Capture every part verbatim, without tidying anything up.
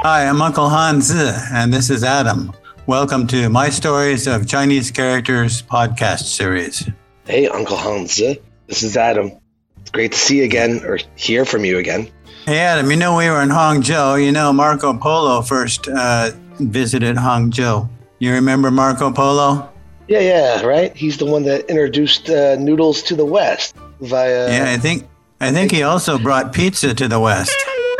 Hi, I'm Uncle Hans, and this is Adam. Welcome to My Stories of Chinese Characters podcast series. Hey, Uncle Hans. This is Adam. It's great to see you again, or hear from you again. Hey, Adam, you know we were in Hangzhou. You know Marco Polo first uh, visited Hangzhou. You remember Marco Polo? Yeah, yeah, right? He's the one that introduced uh, noodles to the West via... Yeah, I think I think he also brought pizza to the West.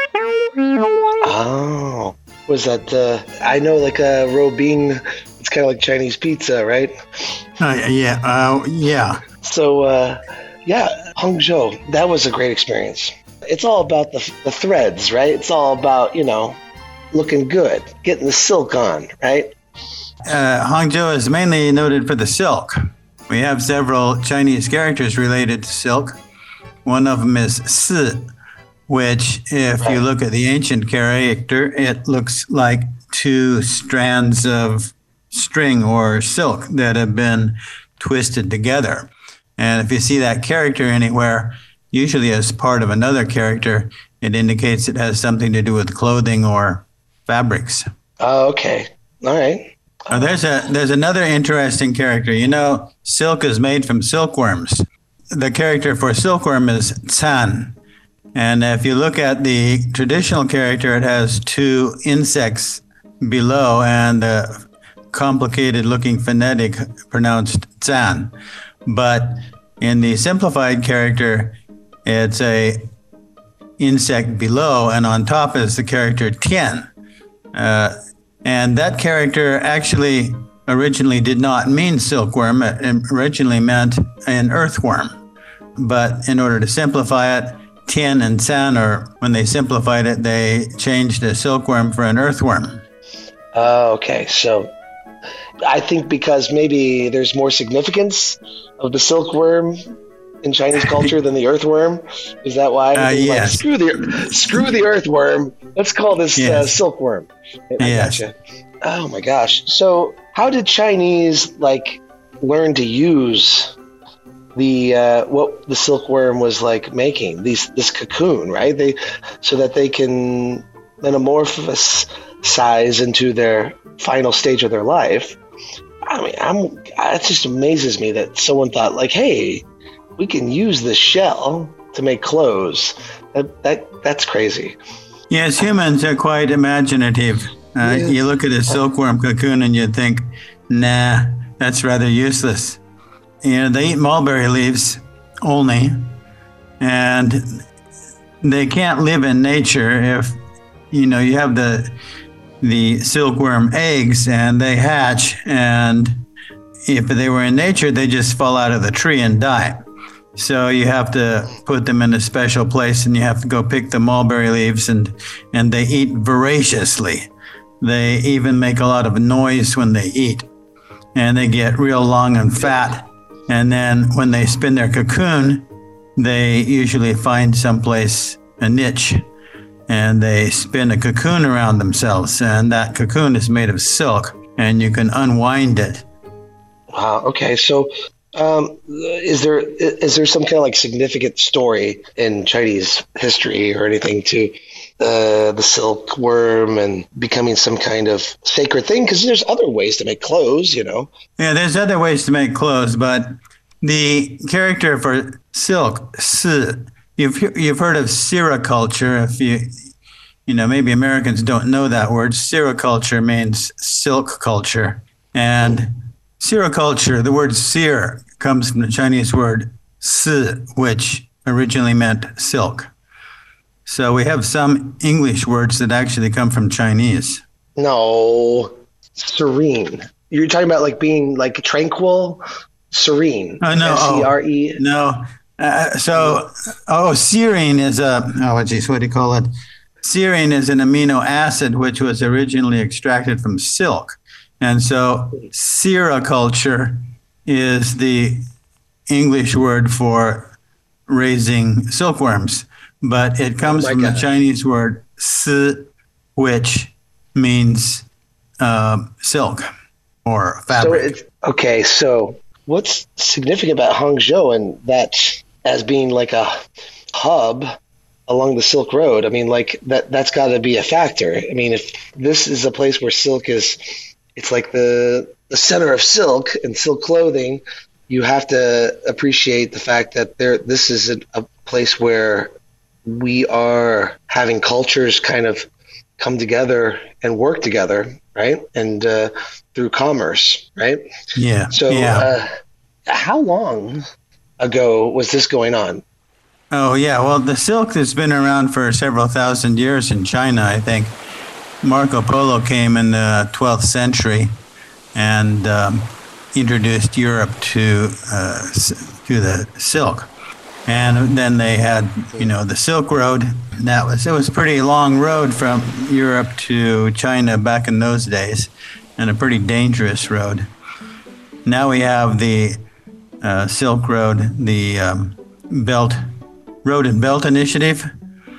Oh, was that, uh, I know like a uh, Robin, it's kind of like Chinese pizza, right? Uh, yeah, uh, yeah. So, uh, yeah, Hangzhou, that was a great experience. It's all about the, the threads, right? It's all about, you know, looking good, getting the silk on, right? Uh, Hangzhou is mainly noted for the silk. We have several Chinese characters related to silk. One of them is Si, which, if you look at the ancient character, it looks like two strands of string or silk that have been twisted together. And if you see that character anywhere, usually as part of another character, it indicates it has something to do with clothing or fabrics. Oh, okay. All right. Uh, there's a there's another interesting character. You know, silk is made from silkworms. The character for silkworm is Can. And if you look at the traditional character, it has two insects below and the complicated looking phonetic pronounced Zan. But in the simplified character, it's a insect below and on top is the character Tian. Uh, and that character actually originally did not mean silkworm. It originally meant an earthworm. But in order to simplify it, Tian and San, or when they simplified it, they changed a silkworm for an earthworm. Oh, okay. So I think because maybe there's more significance of the silkworm in Chinese culture than the earthworm. Is that why? Uh, yes. Like, screw the screw the earthworm. Let's call this yes. uh, silkworm. I yes. Gotcha. Oh my gosh. So how did Chinese like learn to use the uh, what the silkworm was like making these this cocoon, right? They so that they can metamorphose size into their final stage of their life. I mean, I'm it just amazes me that someone thought like, hey, we can use this shell to make clothes. That that that's crazy. Yes, humans are quite imaginative. Uh, yeah. You look at a silkworm cocoon and you think, nah, that's rather useless. You know, they eat mulberry leaves only, and they can't live in nature if, you know, you have the the silkworm eggs and they hatch, and if they were in nature, they just fall out of the tree and die. So you have to put them in a special place, and you have to go pick the mulberry leaves, and, and they eat voraciously. They even make a lot of noise when they eat, and they get real long and fat. And then when they spin their cocoon, they usually find someplace, a niche, and they spin a cocoon around themselves. And that cocoon is made of silk, and you can unwind it. Wow. Okay. So um, is there is there some kind of like significant story in Chinese history or anything to uh, the silkworm and becoming some kind of sacred thing? Because there's other ways to make clothes, you know. Yeah, there's other ways to make clothes, but the character for silk, Si, you've you've heard of sericulture. If you you know, maybe Americans don't know that word. Sericulture means silk culture, and sericulture, the word "ser" comes from the Chinese word "si," which originally meant silk. So we have some English words that actually come from Chinese. No, serene. You're talking about like being like tranquil, serene. Oh, no. S E R E. Oh, no. Uh, so, oh, serine is a, oh, geez, what do you call it? Serine is an amino acid which was originally extracted from silk. And so sericulture is the English word for raising silkworms. But it comes oh from God. the Chinese word si, which means uh, silk or fabric. So it's, okay, so what's significant about Hangzhou and that as being like a hub along the Silk Road. I mean, like that that's got to be a factor. I mean, if this is a place where silk is, it's like the the center of silk and silk clothing, you have to appreciate the fact that there this is a, a place where we are having cultures kind of come together and work together, right? And uh, through commerce, right? Yeah. So, yeah. Uh, how long ago was this going on? Oh, yeah. Well, the silk has been around for several thousand years in China, I think. Marco Polo came in the twelfth century and um, introduced Europe to uh, to the silk. And then they had, you know, the Silk Road. That was it was a pretty long road from Europe to China back in those days, and a pretty dangerous road. Now we have the uh, Silk Road, the um, Belt Road and Belt Initiative,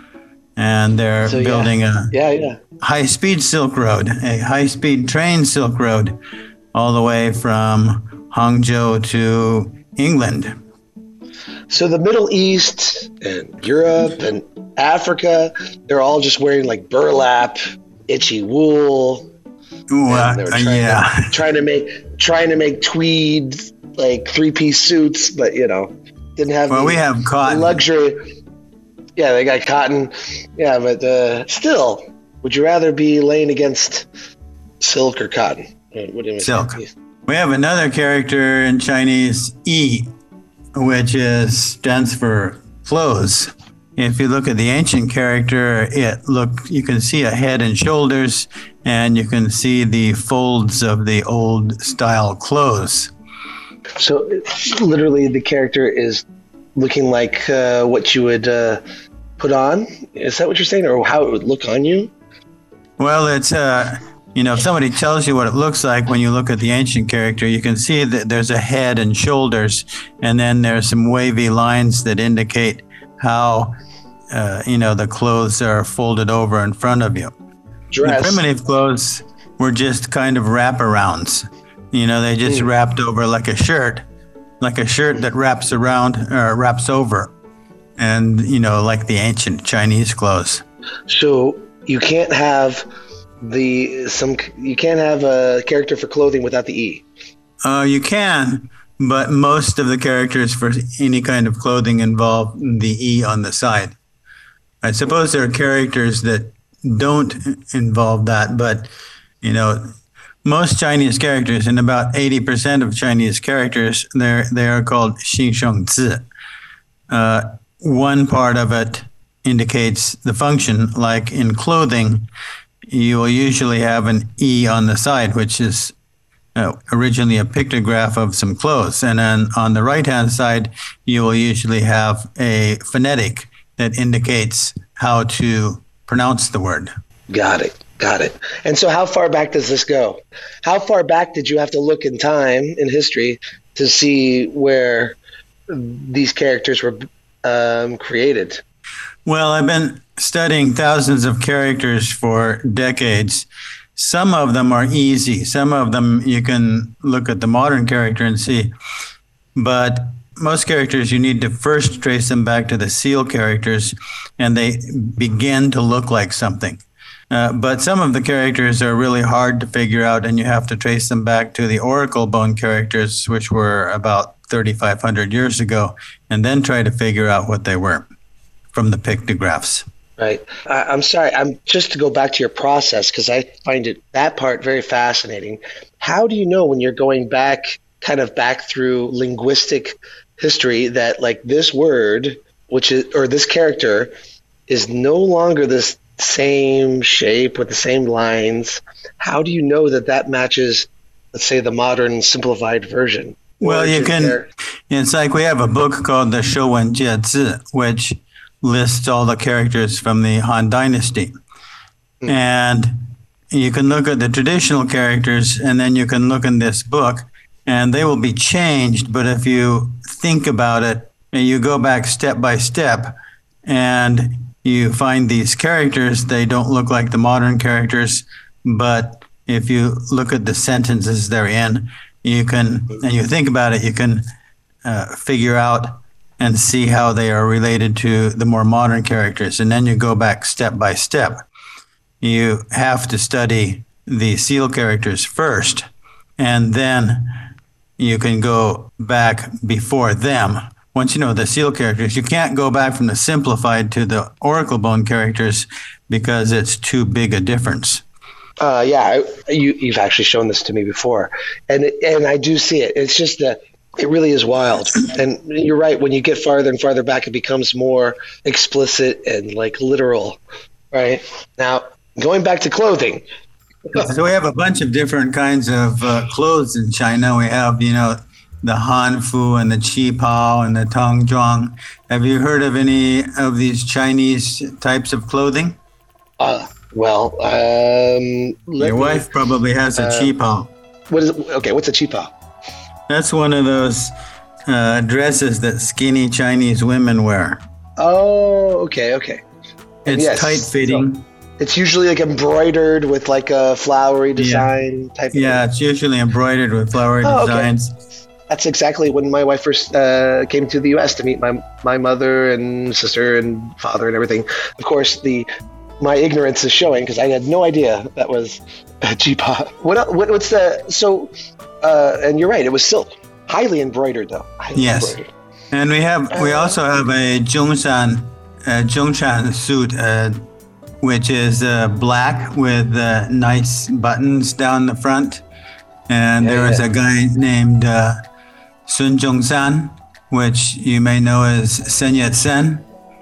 and they're so, yeah. building a yeah, yeah. high-speed Silk Road, a high-speed train Silk Road, all the way from Hangzhou to England. So the Middle East and Europe and Africa, they're all just wearing like burlap, itchy wool. Ooh, uh, they're trying, yeah. to, trying to make trying to make tweed like three-piece suits, but you know, didn't have well, the, we have cotton. the luxury. Yeah, they got cotton. Yeah, but uh, still, would you rather be laying against silk or cotton? What do you Silk. think? We have another character in Chinese, Yi, which is stands for clothes. If you look at the ancient character, it look you can see a head and shoulders, and you can see the folds of the old style clothes. So literally the character is looking like uh, what you would uh, put on? Is that what you're saying? Or how it would look on you? Well, it's, uh, you know, if somebody tells you what it looks like when you look at the ancient character, you can see that there's a head and shoulders, and then there's some wavy lines that indicate how, uh, you know, the clothes are folded over in front of you. Dress. The primitive clothes were just kind of wraparounds. You know, they just mm. wrapped over like a shirt, like a shirt that wraps around or wraps over, and, you know, like the ancient Chinese clothes. So you can't have the some you can't have a character for clothing without the E. Uh, you can, but most of the characters for any kind of clothing involve the E on the side. I suppose there are characters that don't involve that, but, you know, most Chinese characters, and about eighty percent of Chinese characters, they're, they are called Xing Sheng Zi. Uh, one part of it indicates the function, like in clothing, you will usually have an E on the side, which is uh, originally a pictograph of some clothes. And then on the right-hand side, you will usually have a phonetic that indicates how to pronounce the word. Got it. Got it. And so how far back does this go? How far back did you have to look in time, in history, to see where these characters were um, created? Well, I've been studying thousands of characters for decades. Some of them are easy. Some of them you can look at the modern character and see. But most characters, you need to first trace them back to the seal characters, and they begin to look like something. Uh, but some of the characters are really hard to figure out, and you have to trace them back to the oracle bone characters, which were about thirty-five hundred years ago, and then try to figure out what they were from the pictographs. Right. I, I'm sorry. I'm just to go back to your process, because I find it that part very fascinating. How do you know when you're going back, kind of back through linguistic history, that like this word, which is, or this character, is no longer this same shape with the same lines? How do you know that that matches, let's say, the modern simplified version? Well, you can, there? It's like we have a book called the Shouwen Jie, which lists all the characters from the Han Dynasty. Mm. And you can look at the traditional characters, and then you can look in this book, and they will be changed. But if you think about it, and you go back step by step, and you find these characters, they don't look like the modern characters, but if you look at the sentences they're in, you can, and you think about it, you can uh, figure out and see how they are related to the more modern characters. And then you go back step by step. You have to study the seal characters first, and then you can go back before them. Once you know the seal characters, you can't go back from the simplified to the oracle bone characters because it's too big a difference. Uh, yeah, I, you, you've actually shown this to me before, and and I do see it. It's just that it really is wild. And you're right. When you get farther and farther back, it becomes more explicit and like literal. Right now, going back to clothing. So we have a bunch of different kinds of uh, clothes in China. We have, you know, the Hanfu and the Qipao and the Tongzhuang. Have you heard of any of these Chinese types of clothing? Uh, well, um, your me, wife probably has a uh, Qipao. What is it? Okay, what's a Qipao? That's one of those uh, dresses that skinny Chinese women wear. Oh, okay, okay. It's yes, tight fitting. So it's usually like embroidered with like a flowery design yeah. type. Yeah, of it's usually embroidered with flowery oh, designs. Okay. That's exactly when my wife first uh, came to the U S to meet my my mother and sister and father and everything. Of course, the my ignorance is showing because I had no idea that was a Qipao. What, what what's the so? Uh, and you're right, it was silk, highly embroidered though. Highly yes, embroidered. And we have we also have a Zhongshan uh, Zhongshan suit, uh, which is uh, black with uh, nice buttons down the front. And yeah, there was yeah. a guy named uh, Sun Zhongshan, which you may know as Sun Yat-sen,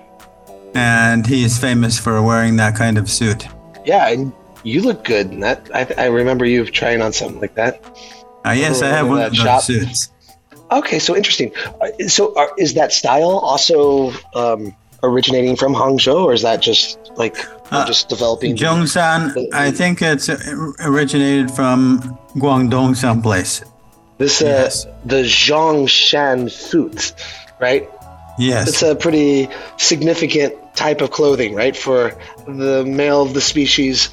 and he's famous for wearing that kind of suit. Yeah, and you look good in that. I, I remember you trying on something like that. Uh, yes, I have one of those shop. suits. Okay, so interesting. So are, is that style also um, originating from Hangzhou, or is that just like uh, just developing? Zhongshan, the, the, I think it's originated from Guangdong someplace. This, uh, yes. the Zhongshan suit, right? Yes. It's a pretty significant type of clothing, right, for the male of the species.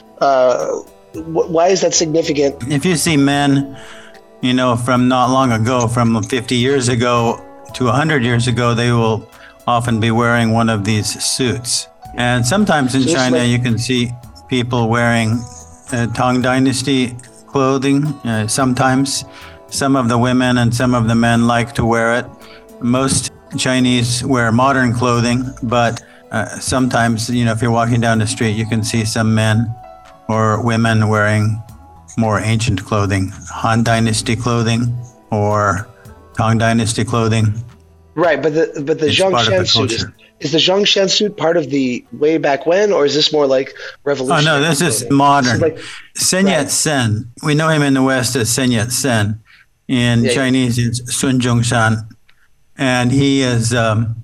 Uh, wh- why is that significant? If you see men, you know, from not long ago, from fifty years ago to one hundred years ago, they will often be wearing one of these suits. And sometimes in so China, like- you can see people wearing uh, Tang Dynasty clothing. Uh, sometimes some of the women and some of the men like to wear it. Most Chinese wear modern clothing, but uh, sometimes, you know, if you're walking down the street, you can see some men or women wearing more ancient clothing, Han Dynasty clothing or Tang Dynasty clothing. Right, but the but the Zhongshan suit is, is the Zhongshan suit part of the way back when, or is this more like revolutionary? Oh no, this clothing? is modern. This is like, Sun Yat-sen, we know him in the West as Sun Yat-sen. In yeah, Chinese, yeah. it's Sun Zhongshan, and he is um,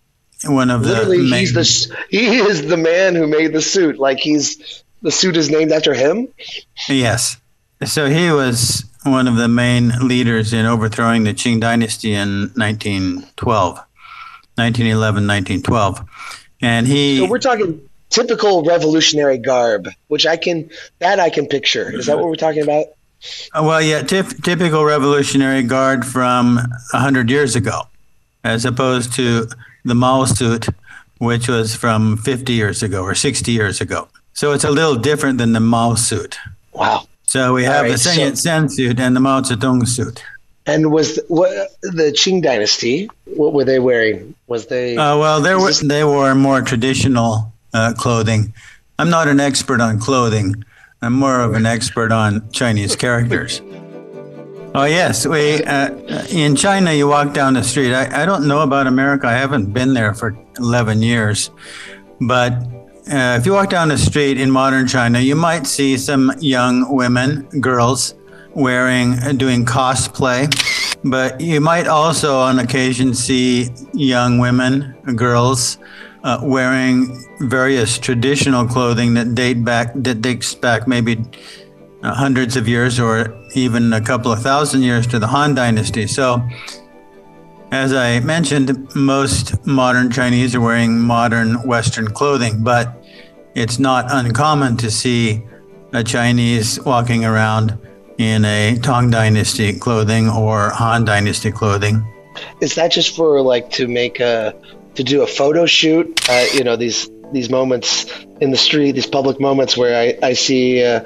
one of Literally, the. Literally, he's the he is the man who made the suit. Like he's the suit is named after him. Yes, so he was one of the main leaders in overthrowing the Qing dynasty in nineteen twelve, nineteen eleven, nineteen twelve, and he. So we're talking typical revolutionary garb, which I can that I can picture. Is that what we're talking about? Well, yeah, tip, typical Revolutionary Guard from one hundred years ago, as opposed to the Mao suit, which was from fifty years ago or sixty years ago. So it's a little different than the Mao suit. Wow. So we have right, the Sun Yat-sen so, suit and the Mao Zedong suit. And was the, what, the Qing dynasty, what were they wearing? Was they? Uh, well, they were, this- they wore more traditional uh, clothing. I'm not an expert on clothing. I'm more of an expert on Chinese characters. Oh, yes. We uh, in China, you walk down the street. I, I don't know about America. I haven't been there for eleven years. But uh, if you walk down the street in modern China, you might see some young women, girls, wearing, doing cosplay. But you might also on occasion see young women, girls, Uh, wearing various traditional clothing that date back, that dates back maybe uh, hundreds of years or even a couple of thousand years to the Han Dynasty. So, as I mentioned, most modern Chinese are wearing modern Western clothing, but it's not uncommon to see a Chinese walking around in a Tang Dynasty clothing or Han Dynasty clothing. is that just for like to make a to do a photo shoot? Uh, you know, these these moments in the street, these public moments where I I see uh,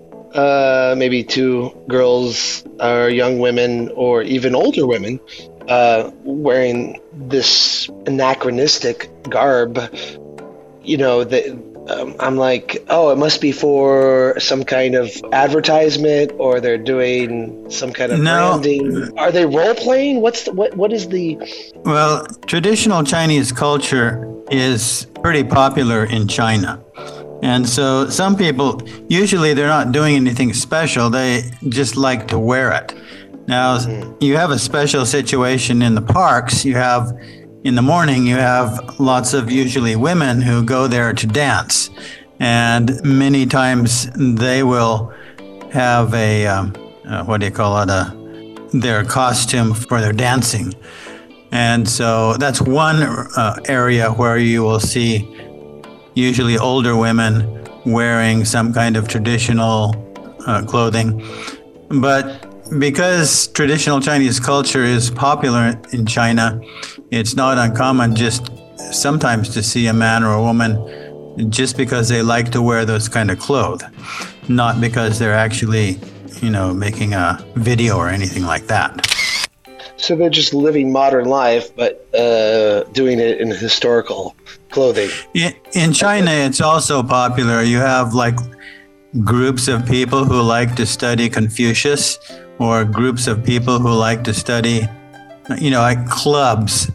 uh, maybe two girls or young women or even older women uh, wearing this anachronistic garb. You know, that um, I'm like, oh, it must be for some kind of advertisement, or they're doing some kind of No. branding. Are they role playing? What's the, what? What is the? Well, traditional Chinese culture is pretty popular in China. And so some people, usually they're not doing anything special. They just like to wear it. Now, mm-hmm. you have a special situation in the parks. You have, in the morning, you have lots of usually women who go there to dance. And many times they will have a, um, uh, what do you call it, a, their costume for their dancing. And so that's one uh, area where you will see usually older women wearing some kind of traditional uh, clothing. But because traditional Chinese culture is popular in China, it's not uncommon just sometimes to see a man or a woman just because they like to wear those kind of clothes, not because they're actually, you know, making a video or anything like that. So they're just living modern life, but uh, doing it in historical clothing. In China, it's also popular. You have like groups of people who like to study Confucius, or groups of people who like to study, you know, like clubs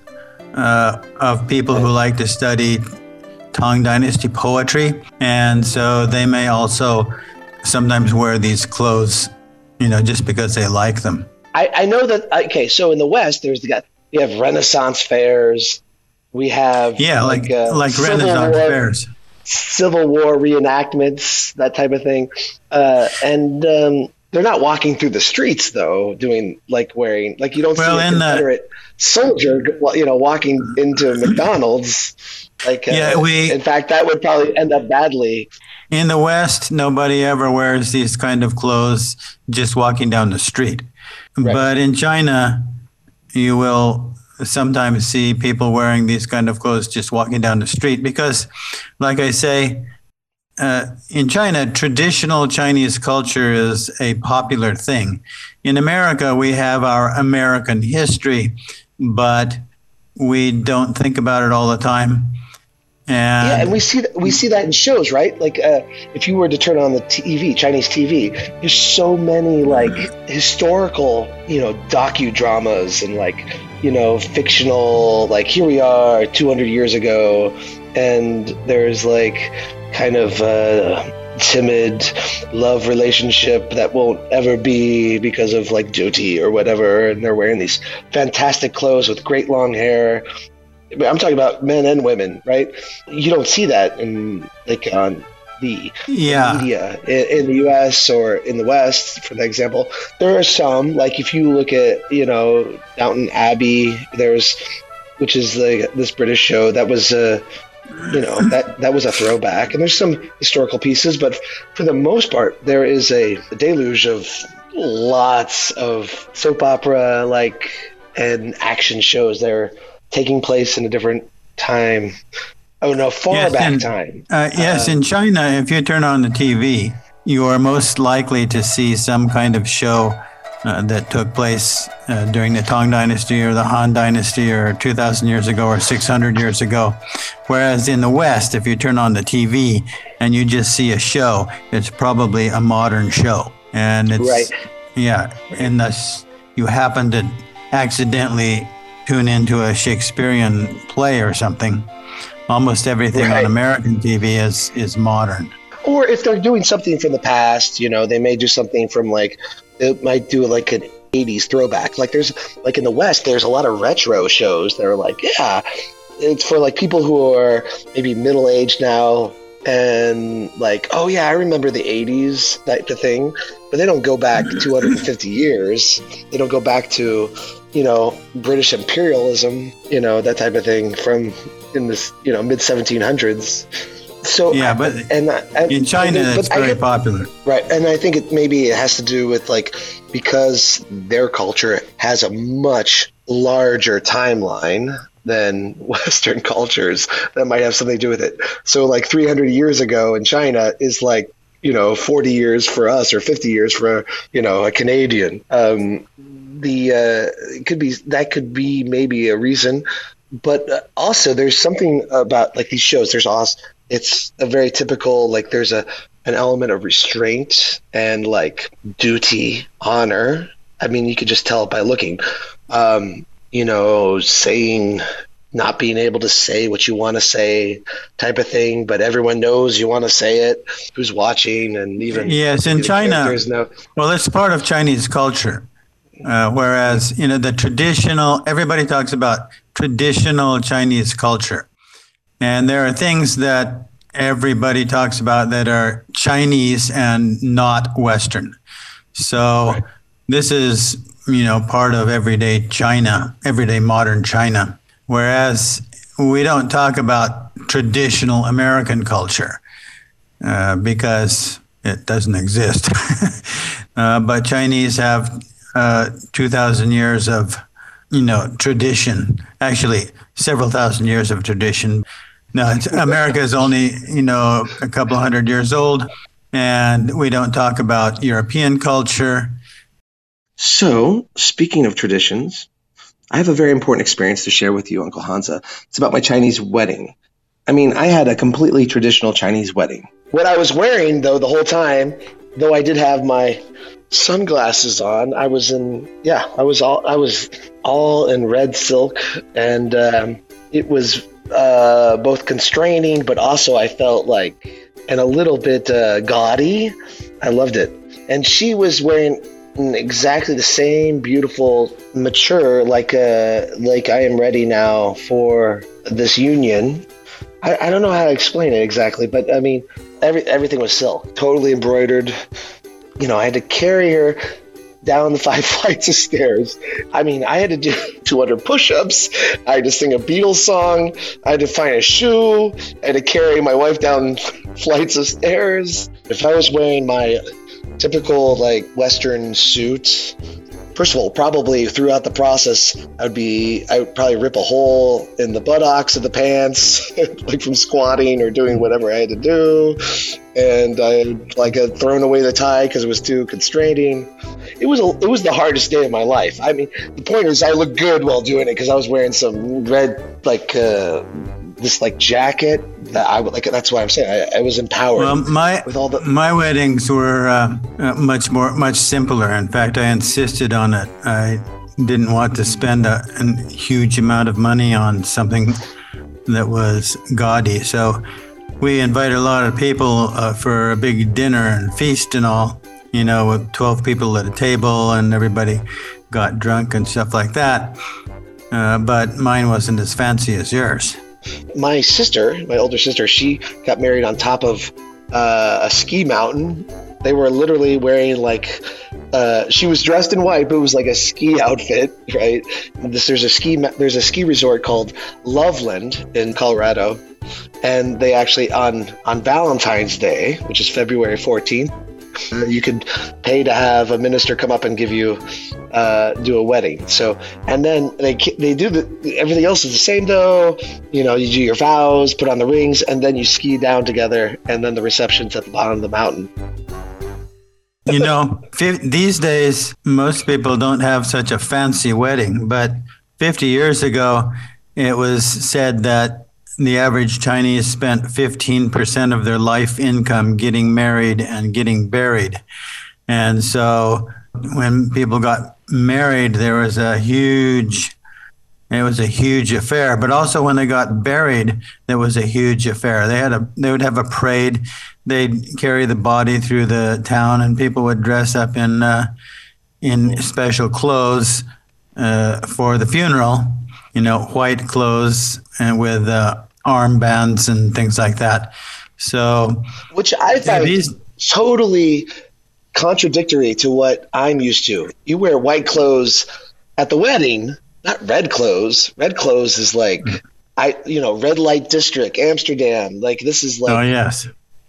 uh, of people who like to study Tang Dynasty poetry. And so they may also sometimes wear these clothes, you know, just because they like them. I, I know that, okay, so in the West, there's the we have Renaissance fairs. We have yeah, like like, uh, like Renaissance War, fairs, Civil War reenactments, that type of thing. Uh, and um, they're not walking through the streets though, doing like wearing like you don't well, see a Confederate the, soldier, you know, walking into McDonald's. Like uh, yeah, we. In fact, that would probably end up badly. In the West, nobody ever wears these kind of clothes just walking down the street. Right. But in China, you will sometimes see people wearing these kind of clothes just walking down the street because, like I say, uh, in China, traditional Chinese culture is a popular thing. In America, we have our American history, but we don't think about it all the time. And yeah, and we see that, we see that in shows, right? Like, uh, if you were to turn on the T V, Chinese T V, there's so many like historical, you know, docudramas and like, you know, fictional. Like here we are, two hundred years ago, and there's like kind of a timid love relationship that won't ever be because of like duty or whatever, and they're wearing these fantastic clothes with great long hair. I'm talking about men and women, right? You don't see that in like on the yeah. media in, in the U S or in the West, for example. There are some, like if you look at, you know, Downton Abbey, there's, which is the this British show that was, uh, you know, that that was a throwback. And there's some historical pieces, but for the most part, there is a, a deluge of lots of soap opera like and action shows. They're taking place in a different time. Oh no, far yes, back in, time. Uh, yes, uh, in China, if you turn on the T V, you are most likely to see some kind of show uh, that took place uh, during the Tang Dynasty or the Han Dynasty or two thousand years ago or six hundred years ago. Whereas in the West, if you turn on the T V and you just see a show, it's probably a modern show. And it's, right. yeah, and thus you happen to accidentally tune into a Shakespearean play or something. Almost everything right. on American T V is is modern. Or if they're doing something from the past, you know, they may do something from like, it might do like an eighties throwback. Like there's, like in the West, there's a lot of retro shows that are like, yeah, it's for like people who are maybe middle-aged now and like, oh yeah, I remember the eighties type of thing. But they don't go back two hundred fifty years. They don't go back to, you know, British imperialism, you know, that type of thing from in this, you know, mid seventeen hundreds. So yeah, but and, and in China, and, it's very get, popular, right? And I think it maybe it has to do with like because their culture has a much larger timeline than Western cultures that might have something to do with it. So like three hundred years ago in China is like, you know, forty years for us or fifty years for, you know, a Canadian. Um, the uh, it could be that could be maybe a reason. But uh, also there's something about like these shows. There's also, it's a very typical, like there's a an element of restraint and like duty, honor. I mean, you could just tell by looking, um, you know, saying, not being able to say what you want to say type of thing, but everyone knows you want to say it, who's watching, and even yes, in China, no... well, it's part of Chinese culture. Uh, whereas, you know, the traditional, everybody talks about traditional Chinese culture. And there are things that everybody talks about that are Chinese and not Western. So right. This is, you know, part of everyday China, everyday modern China. Whereas we don't talk about traditional American culture uh, because it doesn't exist. uh, but Chinese have uh, two thousand years of, you know, tradition, actually several thousand years of tradition. No, it's, America is only, you know, a couple hundred years old, and we don't talk about European culture. So, speaking of traditions, I have a very important experience to share with you, Uncle Hansa. It's about my Chinese wedding. I mean, I had a completely traditional Chinese wedding. What I was wearing, though, the whole time, though I did have my sunglasses on, I was in, yeah, I was all, I was all in red silk, and um, it was uh, both constraining, but also I felt like, and a little bit uh, gaudy. I loved it. And she was wearing exactly the same beautiful, mature, like uh, like I am ready now for this union. I, I don't know how to explain it exactly, but I mean, every everything was silk, totally embroidered. You know, I had to carry her down the five flights of stairs. I mean, I had to do two hundred push-ups. I had to sing a Beatles song. I had to find a shoe. I had to carry my wife down flights of stairs. If I was wearing my typical like Western suit, first of all, probably throughout the process, I would be, I would probably rip a hole in the buttocks of the pants, like from squatting or doing whatever I had to do. And I like had thrown away the tie because it was too constraining. It was a, it was the hardest day of my life. I mean, the point is, I looked good while doing it because I was wearing some red like uh, this like jacket that I would like. That's what I'm saying. I, I was empowered. Well, my with all the my weddings were uh, uh, much more much simpler. In fact, I insisted on it. I didn't want to spend a, a huge amount of money on something that was gaudy. So we invited a lot of people uh, for a big dinner and feast and all, you know, with twelve people at a table, and everybody got drunk and stuff like that. Uh, but mine wasn't as fancy as yours. My sister, my older sister, she got married on top of uh, a ski mountain. They were literally wearing like, uh, she was dressed in white, but it was like a ski outfit, right? This, there's a ski, there's a ski resort called Loveland in Colorado. And they actually, on, on Valentine's Day, which is February fourteenth, uh, you could pay to have a minister come up and give you, uh, do a wedding. So, and then they they do the, everything else is the same though. You know, you do your vows, put on the rings, and then you ski down together, and then the reception's at the bottom of the mountain. You know, these days, most people don't have such a fancy wedding, but fifty years ago, it was said that the average Chinese spent fifteen percent of their life income getting married and getting buried. And so when people got married, there was a huge, it was a huge affair. But also when they got buried, there was a huge affair. They had a, they would have a parade. They'd carry the body through the town, and people would dress up in uh, in special clothes uh, for the funeral. You know, white clothes and with uh, armbands and things like that. So, which I find these totally contradictory to what I'm used to. You wear white clothes at the wedding, not red clothes. Red clothes is like, I, you know, red light district, Amsterdam. Like this is like, oh yes,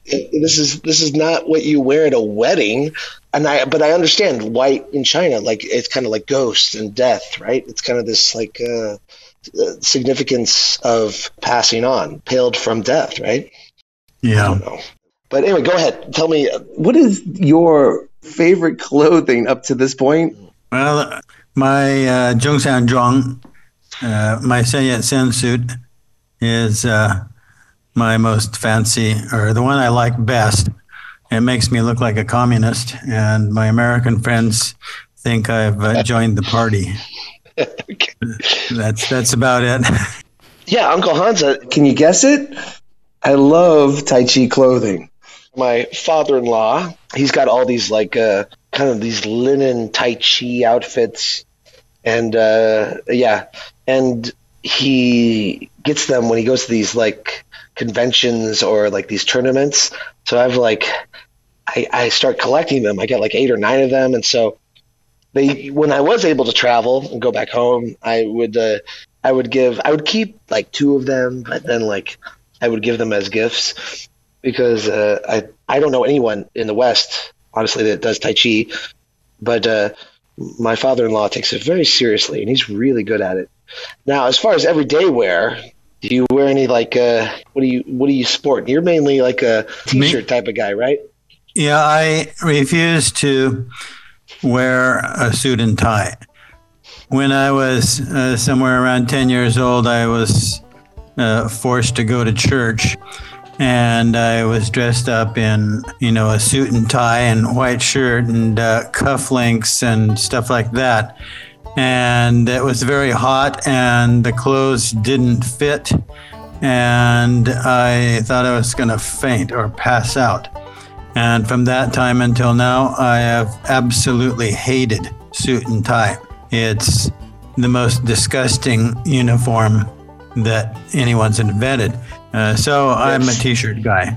this is this is not what you wear at a wedding. And I, but I understand white in China, like it's kind of like ghosts and death, right? It's kind of this like uh, significance of passing on, paled from death, right? Yeah. I don't know. But anyway, go ahead. Tell me, what is your favorite clothing up to this point? Well, my uh, Zhongshan Zhuang, uh, my Sen Yat Sen suit is uh, my most fancy, or the one I like best. It makes me look like a communist, and my American friends think I've uh, joined the party. Okay. That's that's about it. Yeah, Uncle Hansa. Can you guess it? I love Tai Chi clothing. My father-in-law, he's got all these like uh, kind of these linen Tai Chi outfits, and uh, yeah, and he gets them when he goes to these like conventions or like these tournaments. So I've like, I, I start collecting them. I got like eight or nine of them. And so they, when I was able to travel and go back home, I would, uh, I would give, I would keep like two of them, but then like I would give them as gifts because uh, I, I don't know anyone in the West, honestly, that does Tai Chi, but uh, my father-in-law takes it very seriously and he's really good at it. Now, as far as everyday wear, do you wear any like uh what do you what do you sport? You're mainly like a t-shirt Me? type of guy, right? Yeah, I refuse to wear a suit and tie. When I was uh, somewhere around ten years old, I was uh, forced to go to church, and I was dressed up in, you know, a suit and tie and white shirt and uh, cufflinks and stuff like that. And it was very hot and the clothes didn't fit, and I thought I was going to faint or pass out. And from that time until now, I have absolutely hated suit and tie. It's the most disgusting uniform that anyone's invented. Uh, so yes. I'm a t-shirt guy.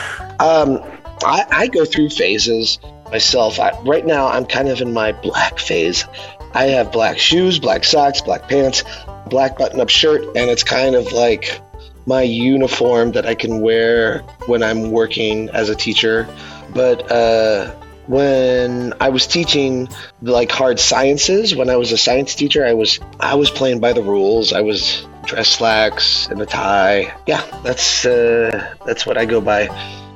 Um, I, I go through phases myself. I, right now, I'm kind of in my black phase. I have black shoes, black socks, black pants, black button-up shirt, and it's kind of like my uniform that I can wear when I'm working as a teacher. But uh, when I was teaching like hard sciences, when I was a science teacher, I was I was playing by the rules. I was dress slacks and a tie. Yeah, that's uh, that's what I go by.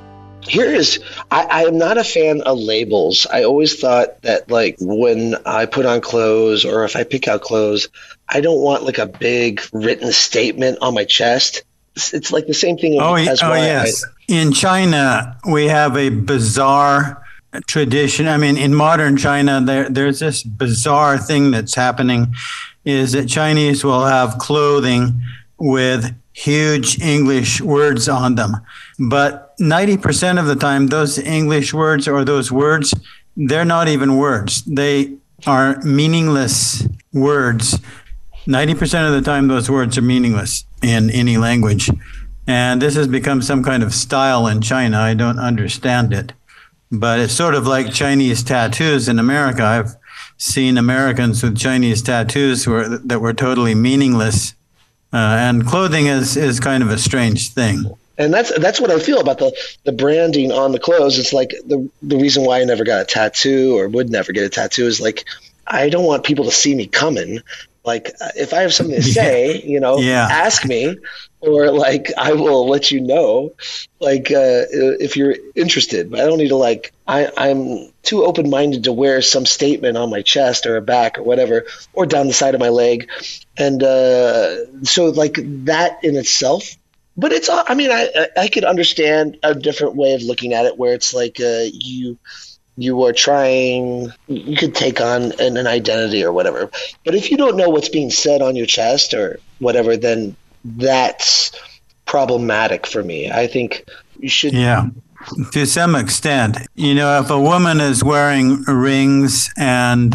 Here is, I, I am not a fan of labels. I always thought that like when I put on clothes or if I pick out clothes, I don't want like a big written statement on my chest. It's, it's like the same thing. Oh, as oh why yes. I, in China, we have a bizarre tradition. I mean, in modern China, there there's this bizarre thing that's happening is that Chinese will have clothing with huge English words on them. But ninety percent of the time, those English words or those words, they're not even words. They are meaningless words. ninety percent of the time, those words are meaningless in any language. And this has become some kind of style in China. I don't understand it. But it's sort of like Chinese tattoos in America. I've seen Americans with Chinese tattoos who are, that were totally meaningless. Uh, and clothing is, is kind of a strange thing. And that's that's what I feel about the, the branding on the clothes. It's like the the reason why I never got a tattoo or would never get a tattoo is like I don't want people to see me coming. Like if I have something to say, you know, yeah. ask me, or like I will let you know, like uh, if you're interested. But I don't need to like I, I'm too open-minded to wear some statement on my chest or a back or whatever, or down the side of my leg, and uh, so like that in itself. But it's I mean I I could understand a different way of looking at it where it's like uh, you. You are trying, you could take on an, an identity or whatever. But if you don't know what's being said on your chest or whatever, then that's problematic for me. I think you should. Yeah, to some extent. You know, if a woman is wearing rings and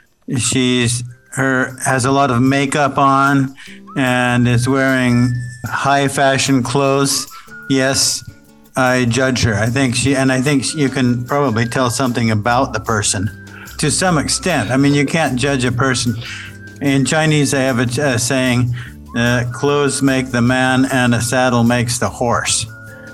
she's her has a lot of makeup on and is wearing high fashion clothes, yes, I judge her. I think she, and I think you can probably tell something about the person to some extent. I mean, you can't judge a person. In Chinese, they have a, a saying, uh, clothes make the man and a saddle makes the horse.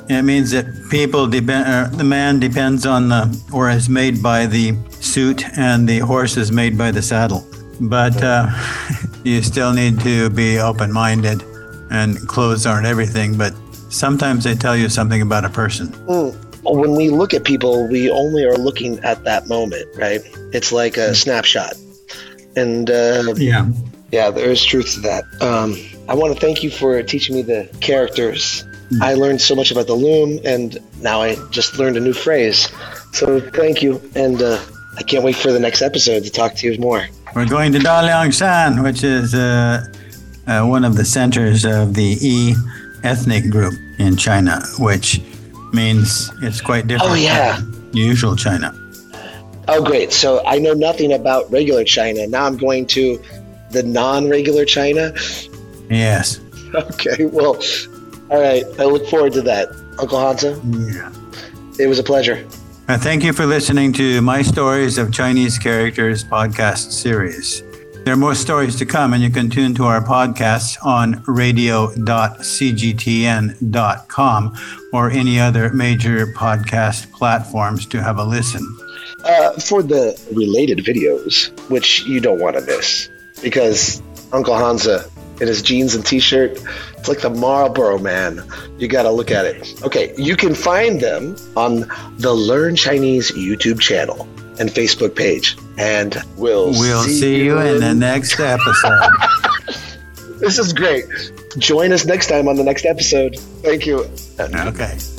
It means that people depend, uh, the man depends on the, or is made by the suit, and the horse is made by the saddle. But uh, you still need to be open-minded, and clothes aren't everything, but sometimes they tell you something about a person. Mm. When we look at people, we only are looking at that moment, right? It's like a snapshot. And uh, yeah, yeah, there is truth to that. Um, I want to thank you for teaching me the characters. Mm. I learned so much about the loom, and now I just learned a new phrase. So thank you, and uh, I can't wait for the next episode to talk to you more. We're going to Daliangshan, which is uh, uh, one of the centers of the E ethnic group in China, which means it's quite different oh, yeah. from usual China. Oh, great. So I know nothing about regular China. Now I'm going to the non-regular China. Yes. Okay, well, all right. I look forward to that. Uncle Hansa? Yeah. It was a pleasure. Uh, thank you for listening to My Stories of Chinese Characters podcast series. There are more stories to come, and you can tune to our podcasts on radio dot c g t n dot com or any other major podcast platforms to have a listen. Uh, for the related videos, which you don't want to miss, because Uncle Hansa in his jeans and t-shirt, it's like the Marlboro Man. You got to look at it. Okay, you can find them on the Learn Chinese YouTube channel and Facebook page. And we'll, we'll see, see you in, in the next episode. This is great. Join us next time on the next episode. Thank you. Okay.